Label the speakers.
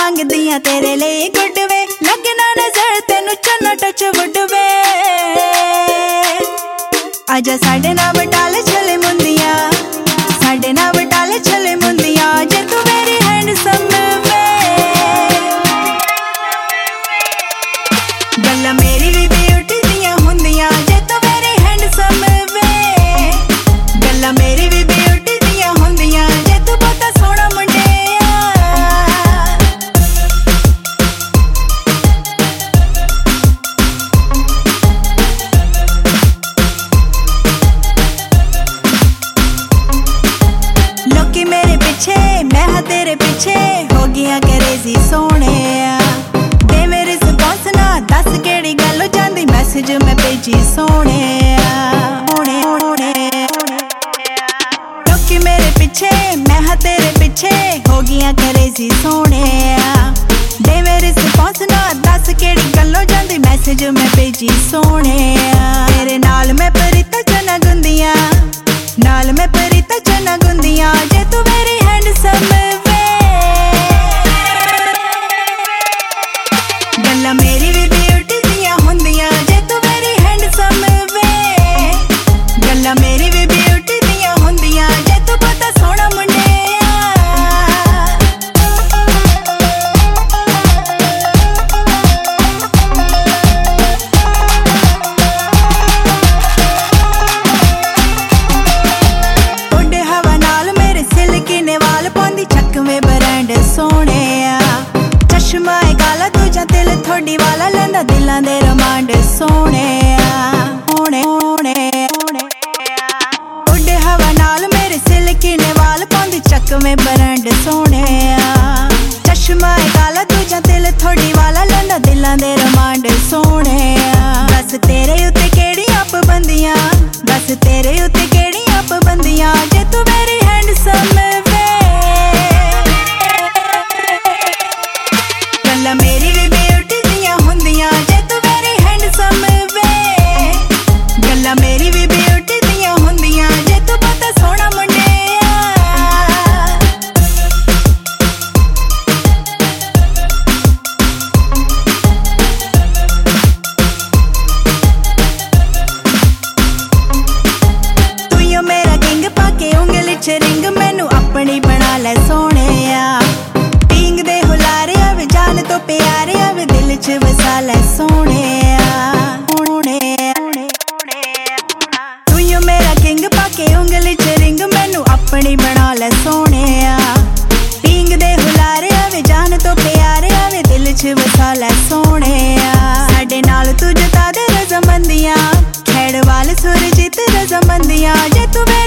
Speaker 1: मंगदियां तेरे लिए good way, लगना नजर तेनू चन्ना टच वुड वे। आजा साडे नाल बटाले चले मुंदियां, साडे नाल बटाले चले मुंदियां, जे तू मेरी हैंडसम वे। गल्लां मेरी भी ब्यूटी दियां हुंदियां, जे तू मेरी हैंडसम वे। गल्लां मेरी भी ब्यूटी दियां हुंदियां, जे तू बहुता सोहना मुंडिया। लोकी मेरे पीछे मैं हाँ तेरे पीछे, हो गया क्रेजी सोने। दे मेरे रिस्पॉन्स ना दस केड़ी गल हो जांदी, मैसेज मैं भेजी सोने। लोकी मेरे पीछे मैं हाँ तेरे पीछे, हो गया क्रेजी सोने। दे मेरे रिस्पॉन्स ना दस केड़ी गल हो जांदी, मैसेज मैं भेजी सोने। तेरे नाल मैं परिता चना गुंदियां, नाल मैं परिता चना गुंदियां, जे तू मेरी हैंडसम वे। गल्लां मेरी भी ब्यूटी दियां हुंदियां, जे तू मेरी हैंडसम वे। गल्लां मेरी भी ब्यूटी दियां हुंदियां, जे तू बहुता सोहना मुंडिया। उड़ हवा नाल मेरे सिल्की ने वाल पांदी, चकवे ब्रांड सोहणे। चश्मा है काला तुझा दिल थोड़ी वाला, लैंदा दिलां दे रमांड सोहणे। उड़ हवा नाल मेरे सिल्की ने वाल पांदी, चकवे ब्रांड सोहणे। चश्मा है काला तुझा दिल थोड़ी वाला, लैंदा दिलां दे रमांड सोहणे। बस तेरे उत्ते केड़ियां पाबंदियां, बस तेरे उत्ते केड़ियां पाबंदियां, जे तू मेरी हैंडसम वे। गल्लां मेरी भी ब्यूटी दियां हुंदियां, जे तू मेरी हैंडसम वे। गल्लां मेरी भी ब्यूटी दियां हुंदियां, जे तू बहुता सोहना मुंडिया। तू मेरा किंग पाके उंगली च रिंग, मैनू अपनी बना ले सोहणे। पींग दे हुलारे आवे जान तो प्यारे आवे, दिल च वसा ले सोहणे। तू मेरा किंग पाके उंगली च रिंग, मैनू अपनी बना ले सोहणे। पींग दे हुलारे आवे जान तो प्यारे आवे, दिल च वसा ले सोहणे। साडे नाल तू जता दे रज़ामंदियां, खैड़ वाल सुरजीत रज़ामंदियां, जे तू